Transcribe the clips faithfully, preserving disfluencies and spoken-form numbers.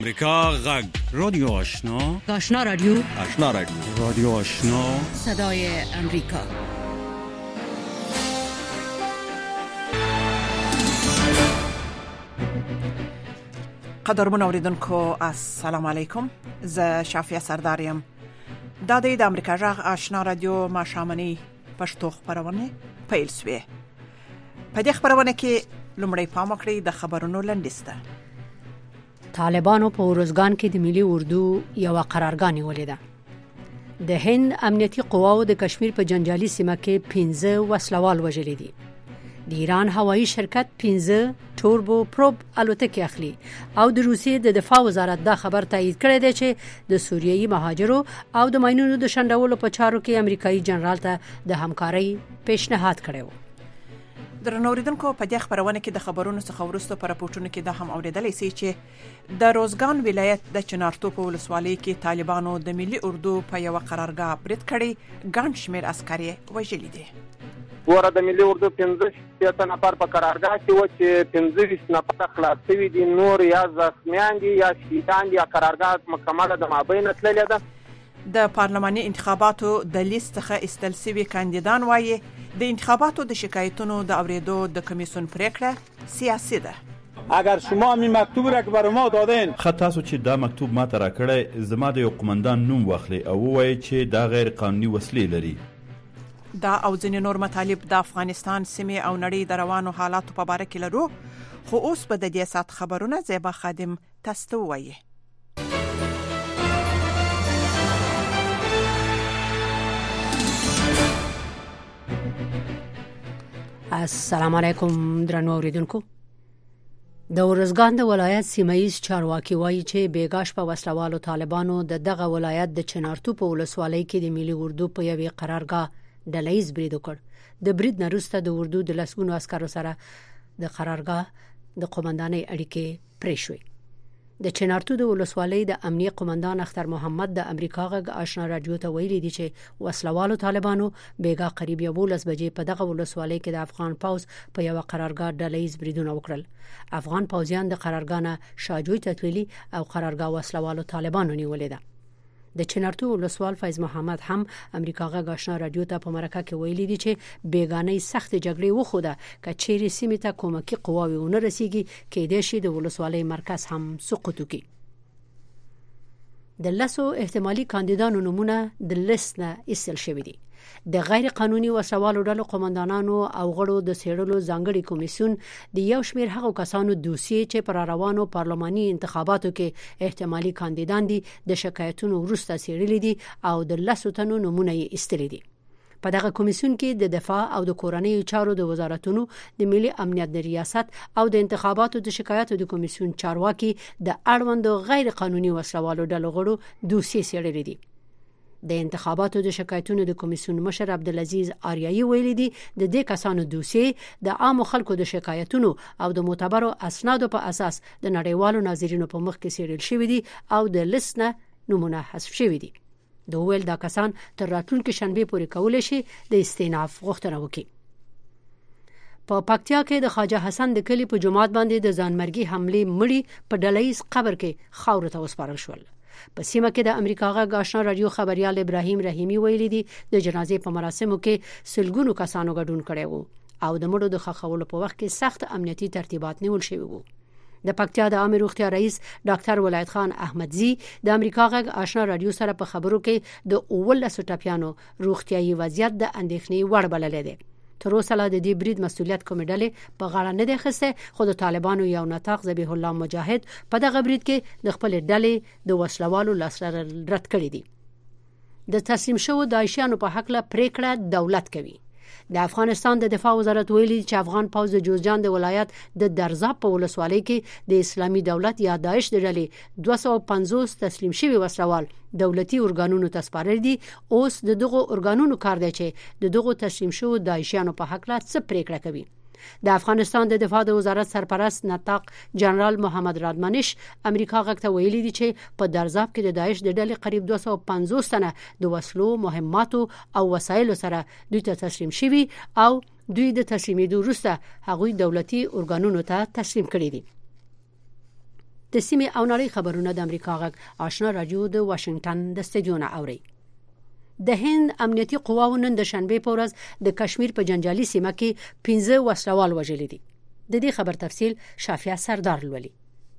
امریکا غږ رادیو آشنا آشنا رادیو آشنا رادیو رادیو آشنا صدای امریکا. قدرمن اوریدونکو السلام علیکم. ز شافیه سرداریم. د د امریکا غږ آشنا رادیو ماشامنی پښتو خبرونه پیل شوه. په دې خبرونه کې لومړی پام وکړئ د خبرونو لنډیسته. طالبانو په ورزګان کې د ملي اردو یو قرارګاه نیولې ده. د هند امنیتي قواو د کشمیر په جنجالي سیمه کې پنځه وسلوال وژلي دي. د ایران هوایي شرکت پنځه توربو پروب الوتکې اخلي او د روسیې د دفاع وزارت دا خبر تایید کړی دی چې د سوریایي مهاجرو او د ماینونو د شنډولو په چارو کې امریکایي جنرال ته د همکارۍ پیشنهاد کړی و. درنو اوریدونکو په دې خبرونه کې د خبرونو څخه ورسته پر راپورټونو کې دا هم اوریدلای شي چې د روزګان ولایت د چنارتو په ولسوالۍ کې طالبانو د ملي اردو په یو قرارګاه برید کړی، ګڼ شمېر عسکر وژلي دي. ورته د ملي اردو پنځه نفر په قرارګاه کې و چې پنځه نفر خلاص شوي دي، نور یا زخمیان دي یا شهیدان دي. قرارګاه مکمله د مابین تللې ده. د پارلماني انتخاباتو د لیست څخه استل شوي کاندیدان وایي د انتخاباتو د شکایتونو د اوریدو د کمیسیون پریکړه سیاسي ده. اگر شما می مکتوب را که بر ما دادین، خطاسو چې دا مکتوب ما ته راکړی، زما د یو قومندان نوم واخلي او وایي چې دا غیر قانوني وسلې لري. دا او ځینې نور مطالب د افغانستان سیمې او نړۍ د روانو حالاتو په باره کې لرو، خو اوس به د دې سات خبرونه زیبا خادم تاسو ته وایي. السلام علیکم درنو اوریدونکو. د ورزګان د ولایت سیمایي چارواکي وایي چې بیګاش په وسلوالو طالبانو د دغه ولایت د چنارتو په ولسوالۍ کې د ملي اردو په یوې قرارګاه ډلهیز برید وکړ. د برید نه وروسته د اردو د لسګونو عسکرو سره د قرارګاه د قومندانۍ اړیکې پرې شوې. د چنارتو د ولسوالۍ د امنیه قومندان اختر محمد د امریکا غږ آشنا رادیو ته ویلي دي چې وسلوالو طالبانو بیګا قریب یولس بجې په دغه ولسوالۍ کې د افغان پوز په یو قرارګاه ډلهیز بریدونه وکړل. افغان پوزیان د قرارګاه نه شاجوی تطویلی او قرارګاه وسلوالو طالبانو نیولې ده. د چنارتو ولسوال فیض محمد هم امریکا غږ آشنا رادیو ته په مرکه کې ویلي دي چې بیګانې سخت جګړې وخوده که چیرې سیمې ته کومکی قواوې ونه رسیږي کېدای شي د ولسوالۍ مرکز هم سقوط وکړي. د لسو احتمالي کاندیدانو نومونه د لیست نه ایستل شوي دي. د غیر قانوني وسلوالو ډلو قومندانانو او غړو د څېړلو ځانګړي کمیسیون د یو شمېر هغو کسانو دوسیې چې پر روانو پارلماني انتخاباتو کې احتمالي کاندیدان دي د شکایتونو وروسته څېړلي دي او د لسو تنو نومونه یې ایستلي دي. په دغه کمیسیون کې د دفاع او د کورنۍ چارو د وزارتونو، د ملي امنیت د ریاست او د انتخاباتو د شکایتو د کمیسیون چارواکي د اړوند غیر قانوني وسلوالو ډلو غړو دوسیې څېړلي دي. د انتخاباتو د شکایتونو د کمیسیون مشر عبدالعزیز آریایی ویلي دي د دې کسانو دوسیې د عامو خلکو د شکایتونو او د معتبرو اسنادو په اساس د نړیوالو ناظرینو په مخ کې څېړل شوي دي او د لیست نه نومونه حذف شوي دي. د ویل دا کسان تر راتلونکي شنبه پورې کولی شي د استئناف غوښتنه وکړي. په پکتیا کې د خواجه حسن د کلی په جماعت باندې د ځانمرګي حملې مړي په ډلهیز قبر کې خاور ته وسپارل شول. په سیمه کې د امریکا غږ آشنا رادیو خبريال ابراهیم رحیمی ویلي دي د جنازې په مراسمو کې سلګونو کسانو ګډون کړي وو او د مړو د ښخولو په وخت کې سخت امنیتي ترتیبات نیول شوي وو. د پکتیا د عامه روغتیا رئیس ډاکټر ولایت خان احمدزی د امریکا غږ آشنا رادیو سره په خبرو کې د اولسو ټاپیانو روغتیايي وضعیت د اندېښنې وړ بللی دی. تر اوسه لا د دې برید مسؤلیت کومې ډلې په غاړه نه دی اخیستی، خو د طالبانو یو ناطق ذبیح الله مجاهد په دغه برید کې د خپلې ډلې د وسلوالو لاسته رد کړي دي. د تسلیم شوو داعشیانو په هکله پریکړه دولت کوي. د افغانستان د دفاع وزارت ویلي چې افغان پوز د جوزجان د ولایت د درزاب په ولسوالۍ کې د اسلامي دولت یا داعش د ډلې دوه سوه او پنځوس تسلیم شوي وسلوال دولتي ارګانونو ته سپارل دي. اوس د دغو ارګانونو کار دی چې د دغو تسلیم شوو داعشیانو په هکله څه پریکړه کوي. د افغانستان د دفاع د وزارت سرپرست نطاق جنرال محمد رادمنش امریکا غږ ته ویلي دي چې په درزاب کې د داعش د ډلې قریب دوه سوه او پنځوس تنه د وسلو، مهماتو او وسایلو سره دوی ته تسلیم شوي او دوی د تسلیمېدو وروسته هغوی دولتي ارګانونو ته تسلیم کړي دي. د سیمې او نړۍ خبرونه د امریکا غږ آشنا رادیو د واشنگټن د استډیو نه اوري. د هند امنیتي قواو نن د شنبه په ورځ د کشمیر په جنجالي سیمه کې پنځه وسلوال وژل دي. د دې خبر تفصیل شافیا سردار لولي.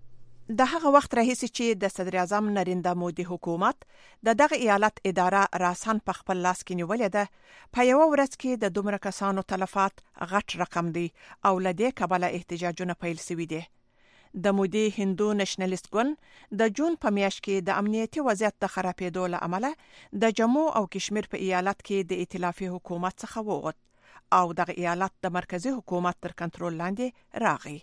د هغه وخت راهیسې چې د صدر اعظم نریندرا مودي حکومت د دغه ایالت اداره راسن په خپل لاس کې نیولې ده، په یو ورځ کې د دومره کسانو تلفات غټ رقم دی او لدې کبله احتجاجونه پیل شوي دي. د مودي هندو نېشنلیست ګوند د جون په میاشت کې د امنیتي وضعیت د خرابېدو له امله د جموں او کشمیر په ایالت کې د ائتلافي حکومت څخه ووت او دغه ایالت د مرکزی حکومت تر کنټرول لاندې راغی.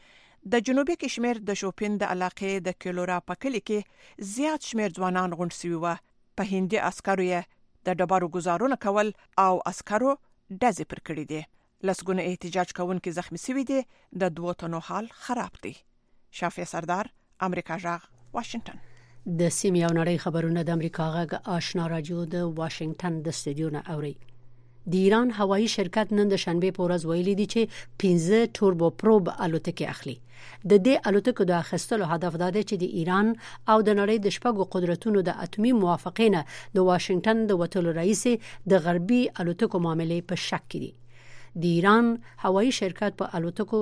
د جنوبي کشمیر د شوپین د علاقې د کلورا په کلی کې زیات شمیر ځوانان غونډ شوي و. په هندي عسکرو یې د ډبرو گزارونه کول او عسکرو ډزې پر کړې دي. لسګونه احتجاج کوونکي زخمی شوي دي. د دوه تنو حال خراب دی. شافیا سردار، امریکا غږ، واشنگټن. د سیمې او نړۍ خبرونه د امریکا غږ آشنا رادیو د واشنگټن د استډیو نه اوري. د ایران هوایي شرکت نن د شنبه په ورځ ویلي دي چې پنځه توربو پروب الوتکې اخلي. د دې الوتکو د اخیستلو هدف دا دی چې د ایران او د نړۍ د شپږو قدرتونو د اتمی موافقې نه د واشنگټن د وټولو رئیس د غربي الوتکو معاملې په شک کې دي. د ایران هوایي شرکت په الوتکو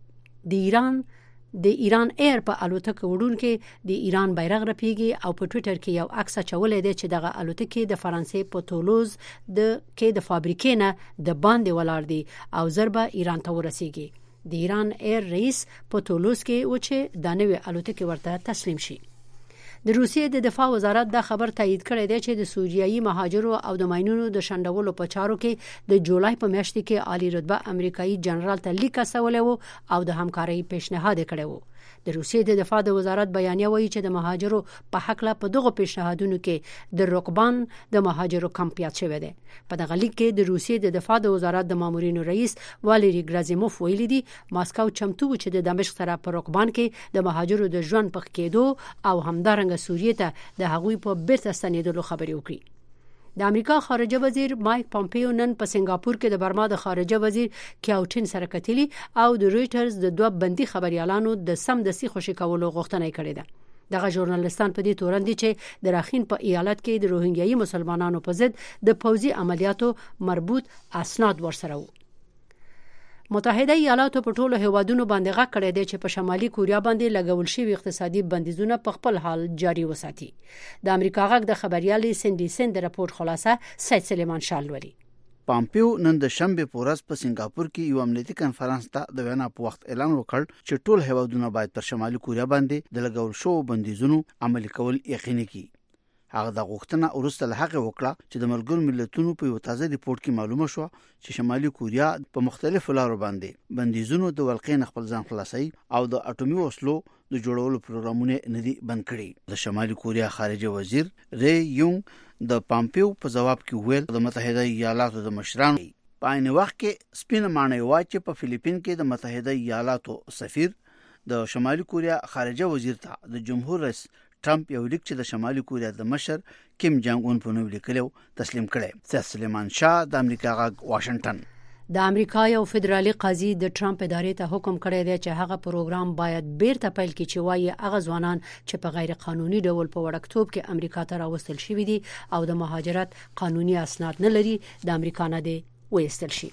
د ایران د ایران ایر په الوتکه وډونکو د ایران بیرغ رپیږي او په ټوئیټر کې یو عکس چولې دی چې دغه الوتکه د فرانسې په تولوز د کې د فابریکې نه د باندې ولاړ دی او ضربه ایران ته ورسیږي. د ایران ایر رئیس په تولوز کې و چې د نوې الوتکه ورته تسلیم شي. د روسیې د دفاع وزارت دا خبر تایید کړی دی چې د سوریایي مهاجرو او د ماینونو د شندولو په چارو کې د جولای په میاشت کې عالی رتبه امریکایي جنرال ته لیک استولی و او د همکارۍ پیشنهاد کړی و. د روسیې د دفاع د وزارت بیانیه وایي چې د مهاجرو په حق له په دغه پیشنهادونو کې د رکبان د مهاجرو کمپ یاد شوی دی. په دغه لیک کې د روسیې د دفاع د وزارت د مامورینو رئیس والری ګرازیموف ویلي دی ماسکو چمتو چې د دمشق سره په رکبان کې د مهاجرو د ژوند په کېدو او همدارنګه سوریې ته د هغوی په بیرته ستنېدلو خبرې وکړي. د امریکا خارجه وزیر مایک پامپیو نن په سنگاپور کې د برما د خارجه وزیر کیاوټین سره کتلی او د رويټرز د دوه بندي خبريالانو د سمدستي خوشی کولو غوښتنه کړې ده. دغه ژورنالیستان په دې تورن دي چې د راخین په ایالت کې د روهینګیایي مسلمانانو په ضد د پوځي عملیاتو مربوط اسناد ورسره وو. متحده ایالاتو په ټولو هیوادونو باندې غږ کړی دی چې په شمالي کوریا باندې لګول شوی اقتصادي بندیزونه په خپل حال جاری وساتي. د امریکا غږ د خبريالي سندي سند رپورت خلاصه سید سلیمان شالوري. پامپیو نن د شنبه په ورځ په سنگاپور کې یو امنیتي کانفرنس ته د وینا په وخت اعلان وکړ چې ټول هیوادونه باید پر شمالي کوریا باندې د لګول شوی بندیزونو عملي کول یقیني کړي. هغه د غوښتنه ورسته له هغه وکړه چې د ملګرو ملتونو په یو تازه ریپورت کې معلومه شو چې شمالي کوریا په مختلفو لارو باندې بندیزونو د ولقین خپل ځان خلاصي او د اټومي وسلو د جوړولو پروګرامونه ندي بند کړي. د شمالي کوریا خارجه وزیر ری یونګ د پامپیو په جواب کې ویل د متحده ایالاتو د مشرانو په عین وخت کې سپینه معنی واچ په فلیپین کې د متحده ایالاتو سفیر د شمالي کوریا خارجه وزیر ته د جمهور رئیس ټرمپ یو لیک چې د شمالي کوریا د مشر کیم جانګ اون په نوم لیکلو تسلیم کړي. سید سلیمان شاه، د امریکا غږ، واشنگټن. د امریکا یو فدرالي قاضي د ټرمپ ادارې ته حکم کړی دی چې هغه پروګرام باید بیرته پیل کړي چې وايي هغه ځوانان چې په غیر قانوني ډول په وړکتوب کې امریکا ته راوستل شوي دي او د مهاجرت قانوني اسناد نه لري د امریکا نه دي وایستل شي.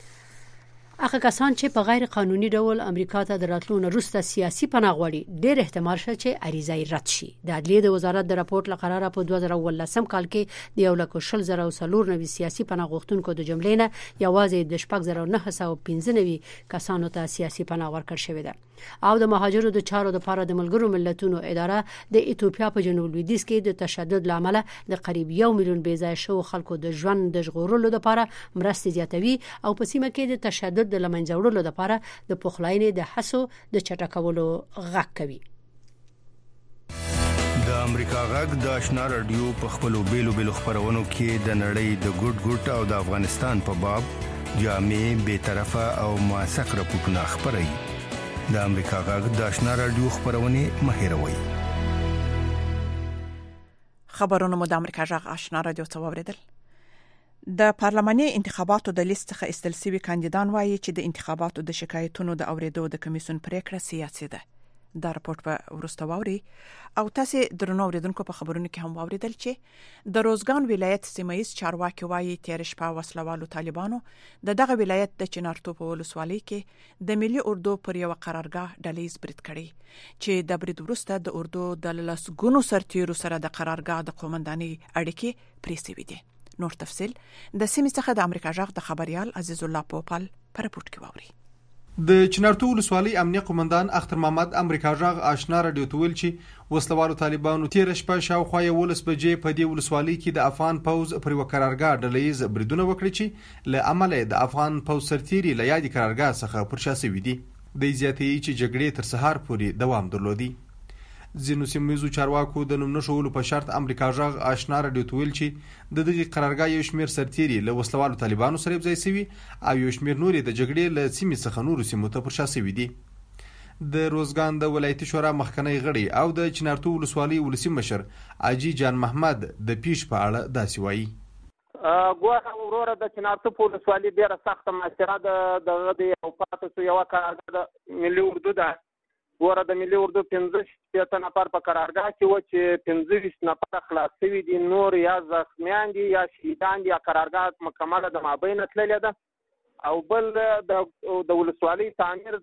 هغه کسان چې په غیر قانوني ډول امریکا ته دراتلو نه وروسته سیاسي پناه غواړي ډېر احتمال شته چې عریضه یې رد شي. د عدلیې د وزارت د راپورټ لقراره په دوه زره ولسم کال کې د یو لک شل زره څلور نوي سیاسي پناه غوښتونکو د جملې نه یوازې د شپږ زره نه سوه پنځه نوي کسانو ته سیاسي پناه ورکړل شوې ده. او د مهاجرو د چارو د لپاره د ملګرو ملتونو اداره د ایتوپیا په جنوب لویدیځ کې د تشدد لامل د قریب یو میلیون بې ځای شو خلکو د ژوند د ژغورلو لپاره مرستې زیاتوي او په سیمه کې د تشدد د لمنځه وړلو لپاره د پخلاینې د حسو د چټکولو غږ کوي. د امریکا غږ د آشنا رادیو په خپلو بیلو بیلو خبرونو کې د نړۍ د ګډ ګډ او د افغانستان په باب جامع به طرفه او موثق راپورټونه خبري. د امریکا غږ د آشنا رادیو خبرونه مهیروي. خبرونه مو د امریکا غږ آشنا رادیو ته واوریدل. د پارلماني انتخاباتو د لیست څخه استل سوي کاندیدان وایي چې د انتخاباتو د شکایتونو د اوریدو د کمیسیون پریکړه سیاسي ده. دا راپورټ په ورسته ووري او تاسو درنو اوریدونکو په خبرونو کې هم واوریدل چې د روزګان ولایت سیمایي چارواکي وايي تیر شپه وسلوالو طالبانو د دغه ولایت د چنارتو په ولسوالۍ کې د ملي اردو پر یو قرارګاه ډلیز برید کړي چې د برید وروسته د اردو د لسګونو سرتیرو سره د قرارګاه د قومنداني اړیکې پرې شوې دي. نور تفصيل د سیمې څخه د امریکا جغ د خبريال عزیز الله پوپل پر رپورټ کې واوري. د چنارتو ولسوالۍ امنیه قومندان اختر محمد امریکا جغ آشنا رادیو ته ویل چې وسلوالو طالبانو تیر شپه شاوخوا یولس بجې په دې ولسوالۍ کې د افغان پوز پر یو قرارګاه ډلیز بریدونه وکړي چې له امله د افغان پوز سرتیري له یادې قرارګاه څخه پر شا شوي دي. د زیاتې چې جګړې تر سهار پورې دوام درلودي. ځینو سیمایي چارواکو د نوم نشولو په شرط امریکا جغ آشنا رادیو ته ویل چې د دغه قرارګاه یو شمېر سرتیري له وسلوالو طالبانو سره ځای سوي او یو شمېر نوري د جګړې له سیمې څخه نورو سیمو ته پر شا شوي دي. د روزګان د ولایتي شورا مخکنی غړي او د چنارتو ولسوالۍ ولسی مشر اجي جان محمد د پیش په اړه داسې وایي. ګوره وروره د چنارتو په ولسوالۍ ډېره سخته معاشره د دغه د یو پاتې شو یوه قرارګاه د ملي اردو ده. ګوره د ملي اردو پنځه شپېته نفر په قرارګاه کې وو چې پنځه ویشت نفر خلاص شوي دي، نور یا زخمیان دي یا شهیدان دي یا قرارګاه مکمله د مابینه تللې ده. او بل د ولسوالۍ تعمیر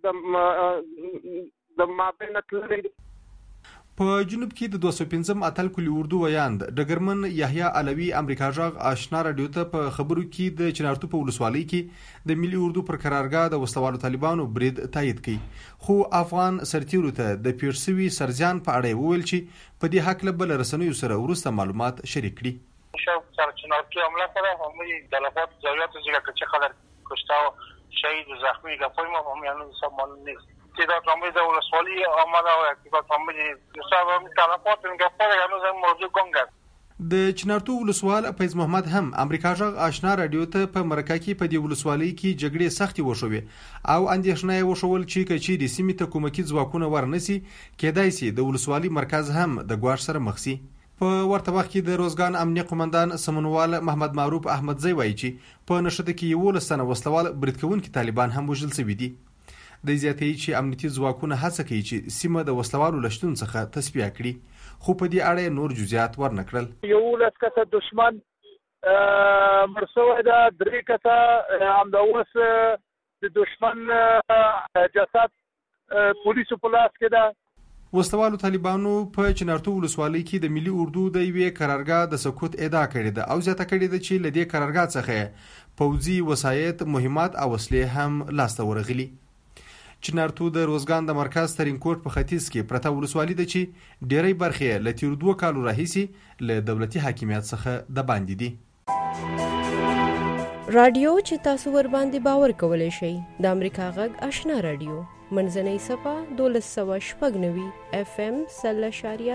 د مابینه تللې ده. په جنوب کې د دوه سوه پنځم اتل کلی اردو ویاند ډګرمن یحیی علوي امریکا جغ آشنا رادیو ته په خبرو کې د چنارتو په ولسوالۍ کې د ملي اردو پر قرارګاه د وسلوالو طالبانو برید تایید کړي، خو افغان سرتیرو ته د پیرسوي سرجان په اړه وویل چې په دې حق له بل رسنیو سره وروسته معلومات شریک کړي. شاو سر چنارتو عمله سره همي دلافات ضرورت زیرا که چه خبر کشته شهید و زخمی گفتیم هم یعنی حساب معلوم نیست. تعداد عملی در ولسوالی آمده و اکتیبات عملی حساب عملی تلفات این گفته هنوز هم موضوع گنگ است. د چنارتو ولسوال فیض محمد هم امریکا جغ آشنا رادیو ته په مرکه کې په دې ولسوالۍ کې جګړې سختي وشوي او اندېښنه یې وشول چې کچې د سیمې ته کومکی ځواکونه ورنسي کېدای شي د ولسوالۍ مرکز هم د ګواښ سره مخ شي. په ورته وخت کې د روزګان امنیه قومندان سمنوال محمد معروف احمدزی وایي چې په نشته کې یولس تنه وسلوال برید کوونکي طالبان هم وژل شوي دي. د زیاتې چې امنیتي ځواکونه هڅه کوي چې سیمه د وسلوالو لشتون څخه تصفیه کړي، خو په دې اړه نور جزئیات ورنکړل. یولس کسه دشمن مرسوه ده، درې کسه هم د اوس د دشمن جسد پولیسو په لاس کې ده. وسلوالو طالبانو په چنارتو ولسوالۍ کې د ملي اردو د یوې قرارګاه د سقوط ادعا کړې ده او زیاته کړې ده چې له دې قرارګاه څخه پوځي وسایط، مهمات او وسلې هم لاسته ورغلي. چنارتو د روزګان د مرکز ترینکوټ په ختیځ کې پرته ولسوالۍ ده چې ډېری برخې له تیر دوه کالو راهیسې له دولتي حاکمیت څخه د باندې دي. رادیو چې تاسو ور باندې باور کولای شئ د امریکا غږ آشنا رادیو منځنۍ صفه دولس سوه شپږ نوي اف ام سل اشاریه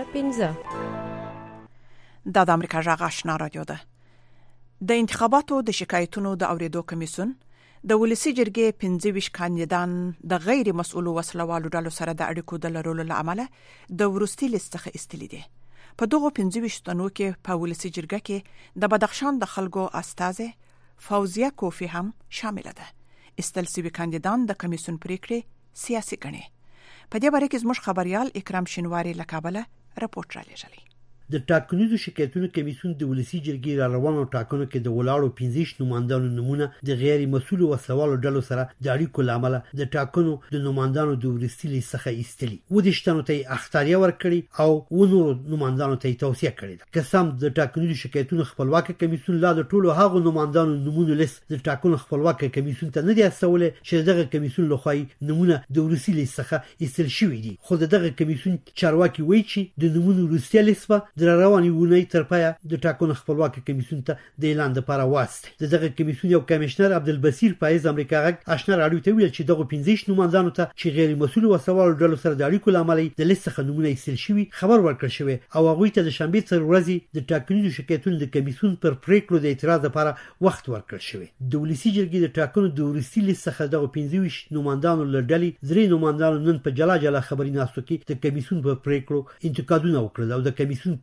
پنځه. دا د امریکا غږ آشنا رادیو ده. د انتخاباتو د شکایتونو د اوریدو کمیسیون د ولسی جرګې پنځه ویشت کاندیدان د غیر مسؤلو وسلوالو ډلو سره د اړیکو د لرلو لامل د ورستي لیست څخه استلې دي. په دغه پنځه ویشت تنو کې په ولسی جرګه کې د بدخشان د خلکو استازه فوزیه کوفی هم شامل ده. استل سوي کاندیدان د کمیسیون پریکړې سیاسي ګڼي. په دې باره کې زموږ خبريال اکرام شینواری له کابل راپورټ را لېږلی. د ټاکنیزو شکایتونو کمیسیون د ولسی جرګې را روانو ټاکنو کې د ولاړو پنځه نمائندانو نمونه د غیر مسؤل وسلوالو ډلو سره د اړیکو لامل د ټاکنو د نمائندانو د ورستي لیست څخه ایستلي و د شتنو ته اختیار ورکړي او و نور نمائندانو ته توصیه کړې. قسم د ټاکنیزو شکایتونو خپلواک کمیسیون لا د ټولو هغو نمائندانو نمونه لیست د ټاکنو خپلواک کمیسیون ته نه دی استولې چې دغه کمیسیون لخوا نمونه د ورستي لیست څخه ایستل شوی دي. خو دغه کمیسیون چارواکي وایي چې د نمونه ورستي لیست د رواني ونی تر پایا د ټاکنو خپلواک کمیسیون ته د اعلان لپاره واسطه. دغه کمیسیون یو کمشنر عبدالبصیر فایز امریکا غږ آشنا رادیو ته ویل چې دغه پنځه نمائندانو ته چې غیر مسؤل وسوالو ډلو سره د اړیکو لامل د لیست څخه نمونه ایستل شوی خبر ورکړ شوی او هغه ته د شنبه تر ورځې د ټاکنیزو شکایتونو د کمیسیون پر پریکړو د اعتراض لپاره وخت ورکړ شوی. د ولسی جرګې د ټاکنو د ورستي لیست څخه دغه پنځه نمائندانو لړډلې درې نمائندانو نن په جلا جلا خبري ناستو کې د کمیسیون په پریکړو انتقادونه وکړل او د کمیسیون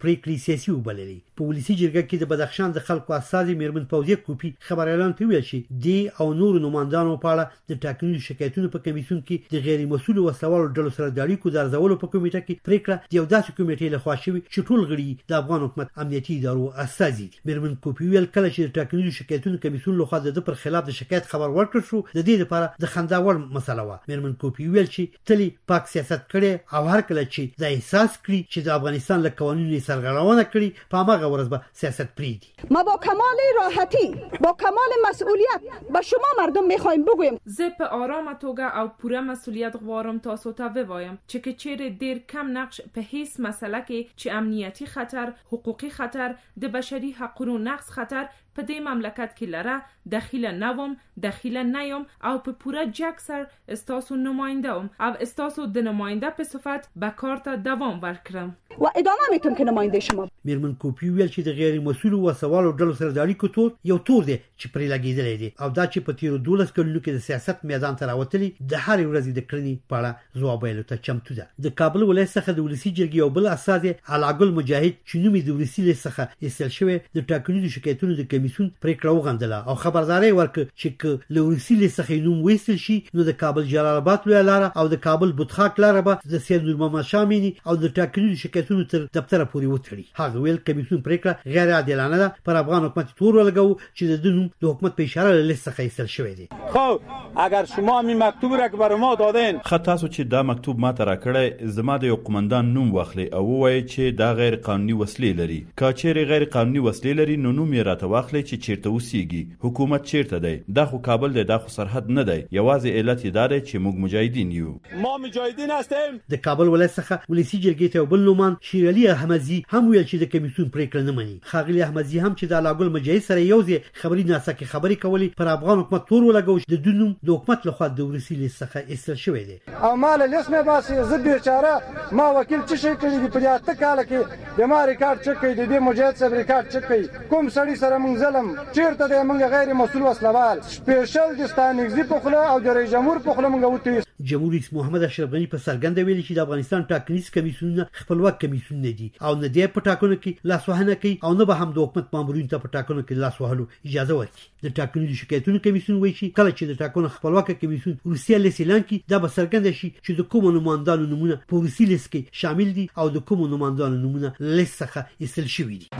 پریکړې سیاسي وبللې. په ولسی جرګه کې د بدخشان د خلکو استازي میرمن فوزیه کوپی خبر اعلان کوي چې دی او نور نمائندانو په اړه د ټاکنیزو شکایتونو په کمیسیون کې د غیر مسؤل وسوالو ډلو سره د اړیکو د ارزولو په کمیټه کې پریکړه د یو داسې کمیټې لخوا شوې چې ټول غړي د افغان حکومت امنیتي ادارو استازي دي. میرمن کوپی ویل کله چې د ټاکنیزو شکایتونو کمیسیون لخوا د پر خلاف د شکایت خبر ورکړ شو د دې لپاره د خنداور مسله و. میرمن کوپی ویل چې تلی پاک سیاست کړي او هر کله چې د احساس کړي چې د افغانستان له قوانینو سرغړونه کړي په هغه ورځ به سیاست پریږدي. ما با کمال راحتی با کمال مسئولیت به شما مردم میخوایم بگویم زه په آرامه توګه او پوره مسئولیت غواړم تاسو ته ووایم چې که چیرې ډیر کم نقش په هیڅ مسله کې چې امنیتي خطر، حقوقي خطر، د بشري حقوقو نقض خطر په دې مملکت کې لره داخله نوم داخله نیوم او په پوره جک سر استاسو نماینده ام او استاسو د نماینده په صفت به کار ته دوام ورکړم و ادامه میتونم که نماینده شما. میرمن کوپی ویل چې د غیر مسؤل وسوالو ډلو سره د اړیکو تور یو تور دی چې پرې لګیدلی دی او دا چې په تیرو دولس کلونو کې د سیاست میدان ته راوتلي د هرې ورځې د کړنې په اړه ځواب ویلو ته چمتو ده. د کابل ولایت څخه د ولسی جرګې یو بل استازی علاګل مجاهد چې نوم یې د ولسی لیست څخه ایستل شوی د ټاکنیزو شکایتونو د کمیسیون پریکړه وغندله او خبرداري ورکړه چې که له ولسی لیست څخه نوم ویستل شي نو د کابل جلال آباد لویه لاره او د کابل بوتخاک لاره به د سید نور محمد شامینی او د ټاکنیزو شکایتونو تر دفتر پورې وتړي. هغه ویل کمیسیون پریکړه غیر عادلانه ده پر افغان حکومت تور ولګو چې د نوم د حکومت په اشاره له لیست څخه ایستل شوی دی. خب اگر شما می مکتوب را که برای ما دادین خو تاسو چې دا مکتوب ما ته راکړی زما د یو قومندان نوم واخلي او وایي چې دا غیر قانوني وسلې لري. که چیرې غیر قانوني وسلې لري نو نوم یې راته واخلي چې چیرته اوسیږي، حکومت چیرته دی، دا خو کابل دی، دا خو سرحد نه دی. یوازې علت یې دا دی چې موږ مجاهدین یو. ما مجاهدین هستیم. د کابل ولایت څخه ولسی جرګې ته بل نومان شیر علي احمدزي هم ویل چې د کمیسیون پریکړه نه مني. خاغلی احمدزي هم چې د علاګل مجاهد سره یو ځای خبري ناسکه خبري کولی پر افغان حکومت تور ولګو د دونو د حکومت لخوا د ورسی لیست څخه ایستل شوی دی. او مال لیست مې باسي زه بیچاره ما وکیل څه شي کړی دی په اته کال کې د ما ریکارډ چک کړی دی د مجاهد سره ریکارډ چک کړی کوم سړی سره مونږ ظلم چیرته دی مونږ غیر مسؤل وسلوال سپیشل د ستانګزي په خله او د رئیس جمهور په خله مونږ وتی. جمهور رئیس محمد اشرف غنی په څرګنده ویلي چې د افغانستان ټاکنیز کمیسیونونه خپلواک کمیسیون نه دي او نه دی په ټاکنو کې لاسوهنه کوي او نه به هم د حکومت مامورینو ته په ټاکنو کې لاس وهلو اجازه ورکړي. د ټاکنیزو شکایتونو کمیسیون وایي چې کله چې د ټاکنو خپلواک کمیسیون روسیه لیست اعلان کړي دا به څرګنده شي چې د کومو نمائندانو نومونه په روسي لیست کې شامل دي او د کومو نمائندانو نومونه لیست څخه ایستل شوي دي.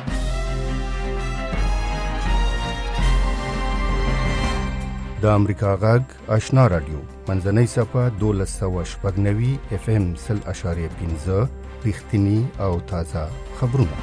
د امریکا غږ آشنا رادیو منځنۍ صفه دولس سوه شپږ نوي اف ام سل اشاریه پنځه رښتینی او تازه خبرونه.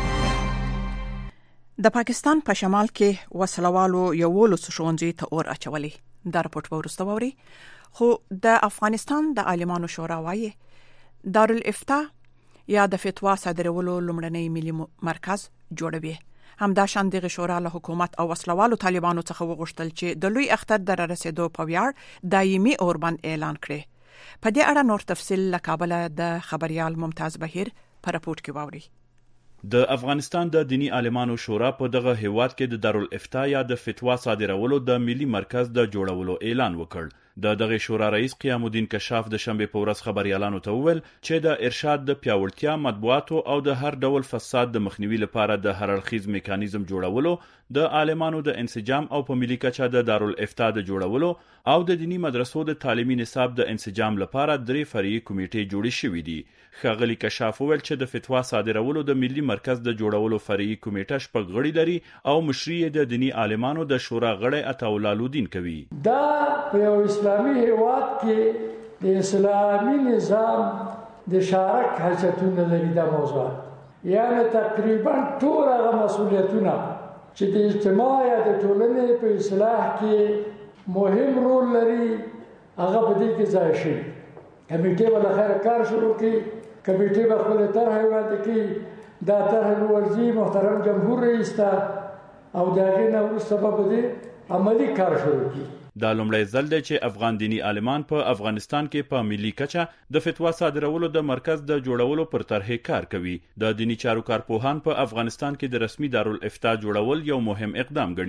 د پاکستان په شمال کې وسلوالو یوولس ښوونځي ته اور اچولي. دا رپورټ به وروسته واوري. خو د افغانستان د عالمانو شورا وايي دارالافتا یا د فتوا صادرولو لومړنی ملي مرکز جوړوي. همدا شان دغه شورا له حکومت او وسلوالو طالبانو څخه وغوښتل چې د لوی اختر د رسیدو په ویاړ دایمي اوربند اعلان کړي. په دې اړه نور تفصیل له کابل د خبريال ممتاز بهیر په رپورټ کې واوري. د افغانستان د دینی عالمانو شورا په دغه هیواد کې د دارالافتا یا د فتوا صادرولو د ملي مرکز د جوړولو اعلان وکړ. د دغه شورا رئیس قیام الدین کشاف د شنبه په ورځ خبريالانو ته وویل چې د ارشاد د پیاوړتیا مطبوعاتو او د هر ډول فساد د مخنیوي لپاره د هر اړخیز میکانیزم جوړولو، د عالمانو د انسجام او په ملي کچه د دارالافتا د جوړولو او د دینی مدرسو د تعلیمي نصاب د انسجام لپاره درې فرعي کمیټې جوړې شوې دي. ښاغلي کشاف وویل چې د فتوا صادرولو د ملي مرکز د جوړولو فرعي کمیټه شپږ غړي لري او مشري د دینی عالمانو د شورا غړی عطاالدین کوي. دا په یو اسلامي هیواد کې د اسلامي نظام د شارک حاجتونه لري. دا موضوع یعنی تقریبا ټول هغه مسؤلیتونه چې د اجتماع یا د ټولنې په اصلاح کې مهم رول لري هغه په دې کې ځای شي. کمیټې به له خیره کار شروع کړي. کمیټې به خپلې طرحې وړاندې کړي. دا طرحې به ورځي محترم جمهور رئیس ته او د هغې نه وروسته به په دې عملي کار شروع کړي. دا لومړی ځل دی چې افغان دینی عالمان په افغانستان کې په ملي کچه د فتوا صادرولو د مرکز د جوړولو پر طرحې کار کوي. د دینی چارو کارپوهان په افغانستان کې د رسمي دارالافتا جوړول یو مهم اقدام ګڼي.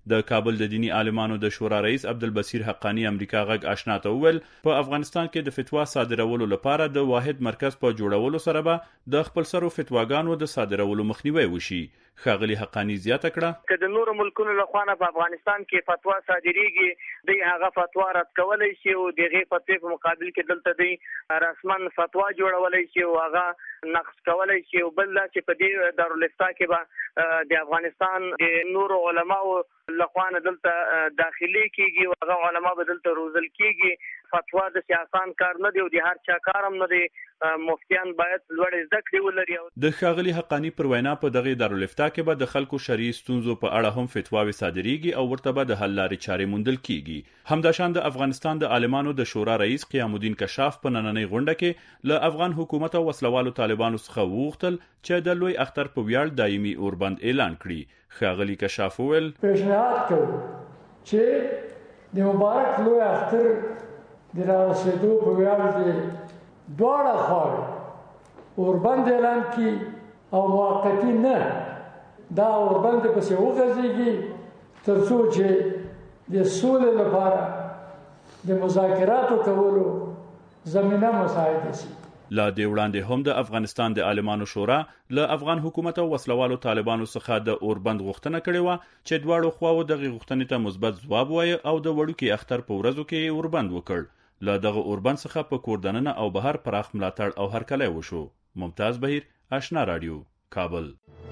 د کابل د دینی عالمانو د شورا رئیس عبدالبصیر حقانی امریکا غږ آشنا ته وویل په افغانستان کې د فتوا صادرولو لپاره د واحد مرکز په جوړولو سره به د خپل سرو فتواګانو د صادرولو مخنیوي وشي. ښاغلي حقانی زیاته کړه که د نورو ملکونو لخوا نه په افغانستان کې فتوا صادریږي د هغه فتوا رد کولای شي او دغه فتوا په مقابل کې دلته د رسمن فتوا جوړولای شي او هغه نقص کولای شي او بل چې په دې دارالافتا کې به د افغانستان د نورو علماو لخوا نه دلته داخلي کیږي او هغه علما به دلته روزل کیږي. فتوا د سیاسان کار نه دی او د هر چا کارم نه دی. مفتیان باید لوړ زده کړې ولري. د ښاغلي حقانی پر وینا په دغه دارالافتا کې به د خلکو شرعي ستونزو په اړه هم فتواوې صادریږي او ورته به د حل لارې چارې موندل کیږي. همداشان د افغانستان د عالمانو د شورا رئیس قیام الدین کشاف په نننۍ غونډه کې له افغان حکومت او وسلوالو طالبانو څخه وغوښتل چې د لوی اختر په ویاړ دایمي اوربند اعلان کړي. ښاغلي کشاف وویل پیشنهاد کوو چې د مبارک لوی اختر د رارسېدو په ویاړ د دواړه خواوې اوربند اعلان کړي او موقتي نه دا اوربند پسې وغځېږي تر څو چې د سولې لپاره د مذاکراتو کولو زمینه مساعده شي. لا دی وړاندې هم د افغانستان د عالمانو شورا له افغان حکومت او وسلوالو طالبانو څخه د اوربند غوښتنه کړې و چې دواړو خواو دغه غوښتنې ته مثبت ځواب وایي او د وړوکي اختر په ورځو کې اوربند وکړ. له دغه اوربند څخه په کوردننه او بهر پراخ ملاتړ او هرکلی وشو. ممتاز بهیر، آشنا رادیو، کابل.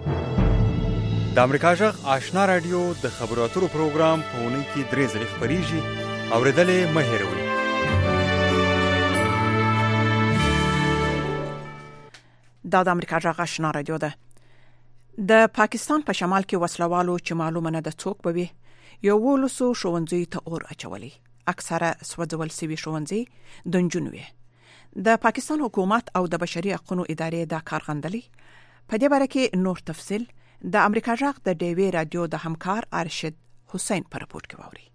د امریکا جغ آشنا رادیو د خبرو اترو پروګرام په اونۍ کې درې ځلې خپریږي. اورېدلې مه هېروئ. دا د امریکا جغ آشنا رادیو ده. د پاکستان په شمال کې وسلوالو چې معلومه نه ده څوک به وي یو ولسو ښوونځي ته اور اچولي. اکثره سوځول سوي ښوونځي د نجونو وي. د پاکستان حکومت او د بشري حقوقو ادارې دا کار غندلي. په دې باره کې نور تفصيل د امریکا جغ د ډیوی رادیو د همکار ارشد حسین پر رپورت کې ووري.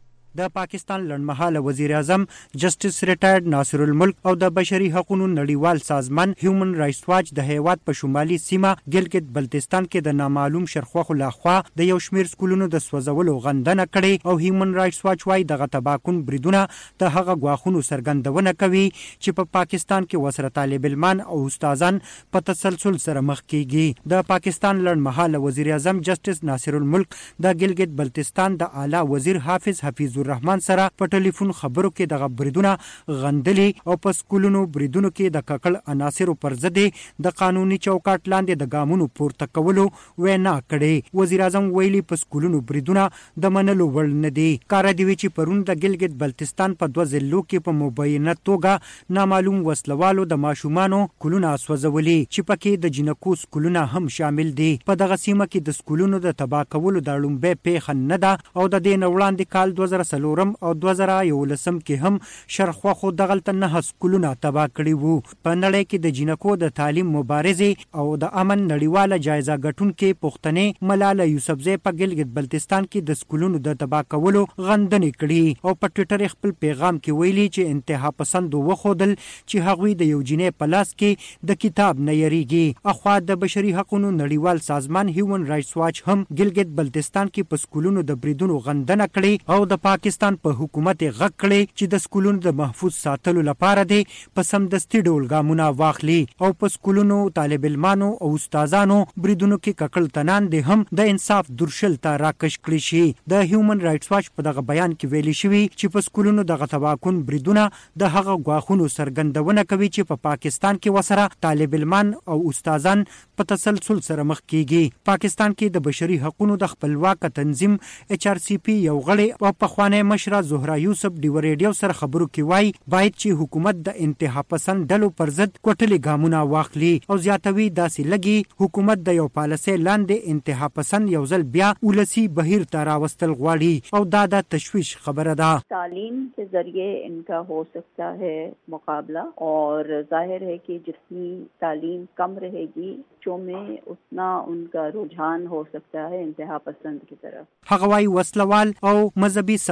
د پاکستان لړمحاله وزیر اعظم جسټس ریټایرډ ناصر الملک او د بشري حقوقو نړیوال سازمان هیومن رائټس واچ د هیواد په شمالي سیمه ګلګت بلتستان کې د نامعلوم شرخواخو لخوا د یو شمیر سکولونو د سوځولو غندنه کړې او هیومن رائټس واچ وايي دغه تباکون بریدونه د هغه غواخونو سرګندونه کوي چې په پا پاکستان کې وسره طالب علمان او استادان په تسلسل سره مخ کیږي. د پاکستان لړمحاله وزیر اعظم جسټس ناصر الملک د ګلګت بلتستان د اعلی وزیر حافظ حفیظ الرحمن سره په ټلیفون خبرو کې دغه بریدونه غندلي او په سکولونو بریدونو کې د ککړ عناصرو پر ضد د قانوني چوکاټ لاندې د ګامونو پورته کولو وینا کړې. وزیر اعظم ویلي په سکولونو بریدونه د منلو وړ نه دي. کار دی چې پرون د ګلګت بلتستان په دوه ضلعو کې په مبینه توګه نامعلوم وسلوالو د ماشومانو کولونه سوځولي چې پکې د جنکو سکولونه هم شامل دي. په دغه سیمه کې د سکولونو د تباہ کولو د لومبه پیښه نه ده او د دې وړاندې کال دوه زره سلورم او دوه زره یولسم کې هم شرخواخو دغلته نه سکولونه تباہ کړي وو. په نړۍ کې د جنکو د تعلیم مبارزې او د امن نړیواله جایزه ګټونکې پښتنې ملاله یوسفزۍ په ګلګت بلتستان کې د سکولونو د تباہ کولو غندنې کړي او په ټوئیټر خپل پیغام کې ویلي چې انتها پسند وخودل چې هغوی د یو جنې په لاس کې د کتاب نه یریږي. اخوا د بشري حقوقو نړیوال سازمان هیومن رائټس واچ هم ګلګت بلتستان کې په سکولونو د بریدونو غندنه کړي او د پاکستان په حکومت غږ کړي چې د سکولونو د محفوظ ساتلو لپاره دی په سمدستي ډول ګامونه واخلي او په سکولونو طالب علمانو او استادانو بریدونو کې ککړ تنان دي هم د انصاف درشل ته راکش کړي شي. د هیومن رائټس واچ په دغه بیان کې ویلي شوی چې په سکولونو دغه تباکون بریدونه د هغه غواخونو سرګندونه کوي چې په پا پاکستان کې وسره طالب علمان او استادان په تسلسل سره مخ کیږي. پاکستان کې د بشري حقوقو د خپلواک تنظیم ایچ آر سی پی یو غړی او په خوانه مشره زهرا یوسف ډیو ریډیو سره خبرو کې وایي باید چې حکومت د انتها پسند ډلو پر ضد کوټلې ګامونه واخلي او زیاتوي داسې لګي حکومت د یو پالیسي لاندې انتها پسند یو ځل بیا ولسی بهیر ته راوستل غواړي او دا د تشویش خبره ده. تعلیم के जरिए इनका हो सकता है मुकाबला और जाहिर है कि जितनी तालीम कम रहेगी बच्चों में उतना उनका रुझान हो सकता है इंतहा पसंद की तरफ. هغه وايي وسلوال او مذهبي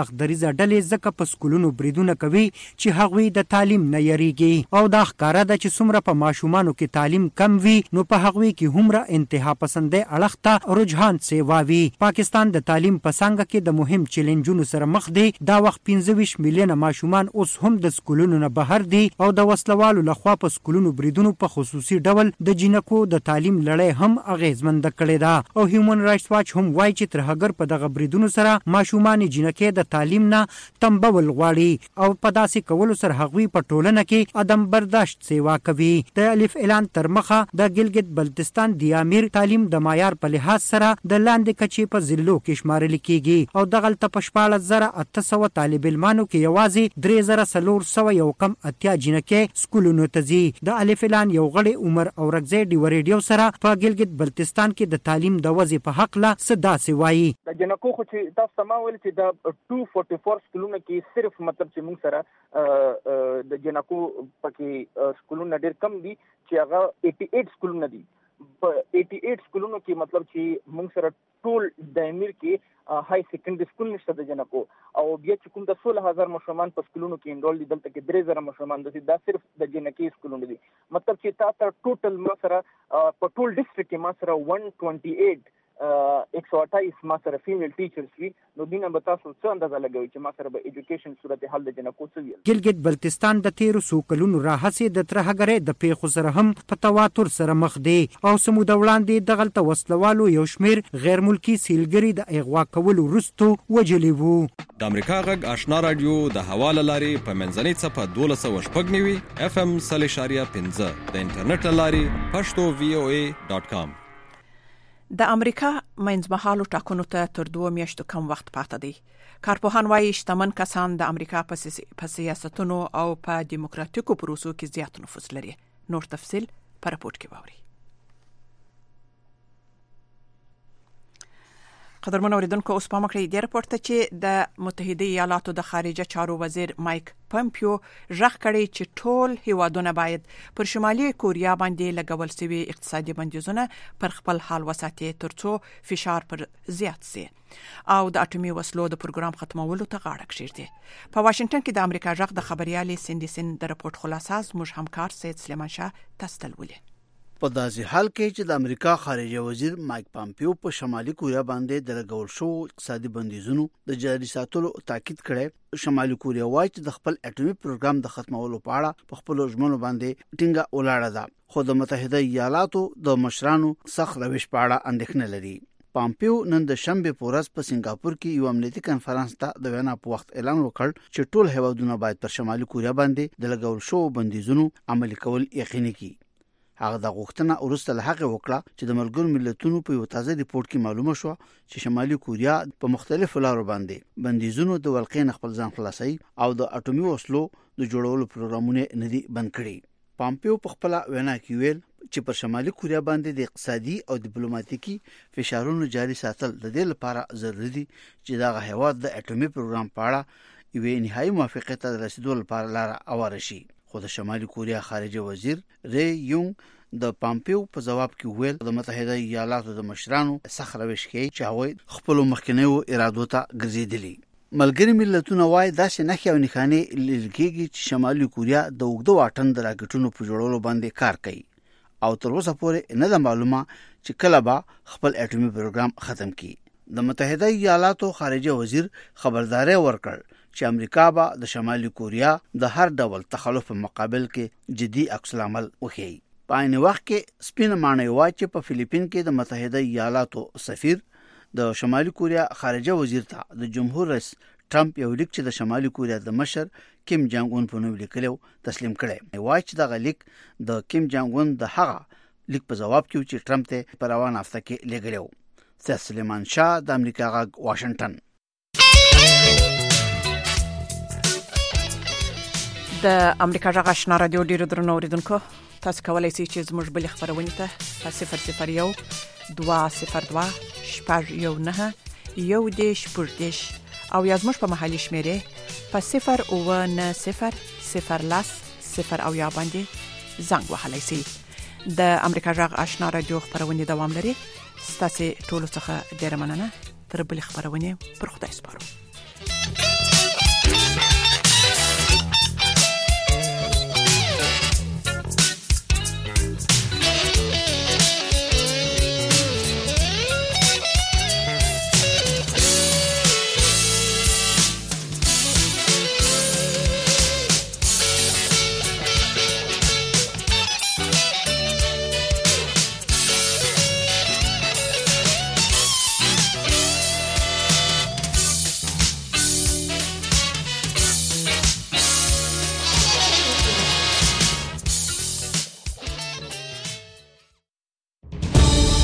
سخت دریزه ډلې ځکه په سکولونو بریدونه کوي چې هغوی د تعلیم نه یریږي او دا ښکاره ده چې څومره په ماشومانو کې تعلیم کم وي نو په هغوی کې هومره انتها پسندۍ اړخ ته رجحان سیوا وي. پاکستان د تعلیم په څانګه کې د مهم چیلنجونو سره مخ دی. دا وخت پنځه ویشت میلیونه ماشومان اوس هم د سکولونو نه بهر دي او د وسلوالو لخوا په سکولونو بریدونو په خصوصي ډول د جنکو د تعلیم لړۍ هم اغیزمنده کړې ده او هیومن رائټس واچ هم وایي چې ترهګر په دغه بریدونو سره ماشومان جنکې د تعلیم نه تنبول غواړي او په داسې کولو سره هغوی په ټولنه کې عدم برداشت سیوا کوي. د الف اعلان تر مخه د ګلګت بلتستان د امیر تعلیم د معیار په لحاظ سره د لاندې کچې په ضلعو کې شمارل کیږي او دغلته په شپاړس زره اته سوه طالب علمانو کې یوازې درې زره څلور سوه یو کم اتیا جنکې سکولونو ته ځي. د الف اعلان یو غړی عمر اورکزی ډیو ریډیو سره په ګلګت بلتستان کې د تعلیم د وضع په حق له څه داسې وایي. د جنکو خو چې تاسو ته ما ویل چې د دوه سوه چورلیس سکولونو کې صرف مطلب چې موږ سره د جنکو پکې سکولونه ډېر کم دي چې هغه اسی اټ سکولونه دي. په اسی اټ سکولونو کې مطلب چې موږ سره ټول د امیر کې هاي سیکنډري سکول نشته د جنکو او بیا چې کوم د سولہ هزار ماشومان په سکولونو کې انرول دي دلته کې درې زره ماشومان دي دا صرف د جنکې سکولونو دي. مطلب چې تا ته ټوټل ما سره په ټول ډیسټریکټ کې ما سره one twenty-eight ایک سو اٹھائیس ما سره فیمیل ټیچرز وي نو دینه به تاسو څه اندازه لګوي چې ما سره به ایجوکیشن صورتحال د جنکو څه ویل. ګلګت بلتستان د تیرو څو کلونو راهیسې د ترهګرۍ د پیښو سره هم په تواتر سره مخ دی او څه موده وړاندې دغلته وسلوالو یو شمېر غیر ملکي سیلګري د اغوا کولو وروسته وجلي وو. د امریکا غږ آشنا رادیو د حواله لارې په منځنۍ څپه دولس سوه شپږ نوي اف ام سل اشاریه پنځه د انټرنیټ له لارې پښتو وی او ای ډاټ کام. د امریکا منځمهالو ټاکنو ته تر دوه میاشتو کم وخت پاتې دی. کارپوهان وايي شتمن کسان د امریکا په سیاستونو او په دیموکراتیکو پروسو کې زیات نفوذ لري. نور تفصیل په راپورټ کې واوري. قدرمن اوریدونکو اوس په مکړې د راپورټ ته چې د متحده ایالاتو د خارجه چارو وزیر مایک پمپیو ژغ کړی چې ټول هیوادونه باید پر شمالي کوریا باندې لګول شوی اقتصادي بندیزونه پر خپل حال وساتي ترڅو فشار پر زیات شي او د اټومي وسلو د پروګرام ختمولو ته غاړه کېږدي. په واشنگټن کې د امریکا ژغ د خبريالې سندسن د راپورټ خلاصه زموږ همکار سید سلیمان شاه تستلولي. په داسې حال کې چې د امریکا خارجه وزیر مایک پامپیو په شمالي کوریا باندې د لګول شو اقتصادي بندیزونو د جاري ساتلو تاکید کړي، شمالي کوریا وايي چې د خپل اټومي پروګرام د ختمولو په اړه په خپل ژمنو باندې ټینګه ولاړه ده، خو د متحده ایالاتو د مشرانو سخت روش په اړه اندېښنه لري. پامپیو نن د شنبه په ورځ په سنگاپور کې یو امنیتي کانفرنس ته د وینا په وخت اعلان وکړ چې ټول هیوادونه باید پر شمالي کوریا باندې د لګول شو بندیزونو عملي کول یقیني کړي. هغه د غوښتنه ورسته له هغه وکړه چې د ملګرو ملتونو په یو تازه ریپورت کې معلومه شو چې شمالي کوریا په مختلفو لارو باندې بندیزونو د ولقین خپل ځان خلاصي او د اټومي وسلو د جوړولو پروګرامونه ندي بند کړي. پامپیو په خپل وینا کې ویل چې پر شمالي کوریا باندې د اقتصادي او ډیپلوماټیکي فشارونو جاري ساتل د دې لپاره ضروري دي چې دا هیواد د اټومي پروګرام په اړه یو نهایی موافقه ته رسیدو لپاره لار اواره شي. خو د شمالي کوریا خارجه وزیر ری یونګ د پامپیو په جواب کې ویل د متحده ایالاتو د مشرانو سخت روش کې چې هغوی خپل مخکنیو ارادو ته ګرځېدلي. ملګری ملتونه وايي داسې نښې او نښانې لیدل کېږي چې شمالي کوریا د اوږده واټن د راکټونو په جوړولو باندې کار کوي او تر اوسه پورې نه ده معلومه چې کله به خپل اټومي پروګرام ختم کړي. د متحده ایالاتو خارجه وزیر خبرداري ورکړ چې امریکا به د شمالي کوریا د هر ډول تخلف په مقابل کې جدي عکس العمل وکړي. په عین وخت کې سپینه معنی وايي چې په فلیپین کې د متحده ایالاتو سفیر د شمالي کوریا خارجه وزیر ته د جمهور رئیس ټرمپ یو لیک چې د شمالي کوریا د مشر کیم جانګ اون په نوم لیکلو تسلیم کړي. وايي چې دا لیک د کیم جانګ اون د هغه لیک په جواب کې چې ټرمپ ته په روان هفته کې لیکلو. سید سلیمان شاه د امریکا غږ واشنگټن. د امریکا غږ آشنا رادیو ډیرو درنو اوریدونکو، تاسو کولای شئ چې زموږ بل خبرونه ته په صفر صفر یو دوه صفر دوه شپږ یو نه یو دیش پردیش او یا زموږ په محلي شمیرې په صفر اوه نه صفر صفر لاس صفر او یا باندې زنګ وهلی شئ. د امریکا غږ آشنا رادیو خبرونه دوام لري. ستاسو ټولو څخه ډیره مننه. تر بل خبرونه پر خدای سپارو.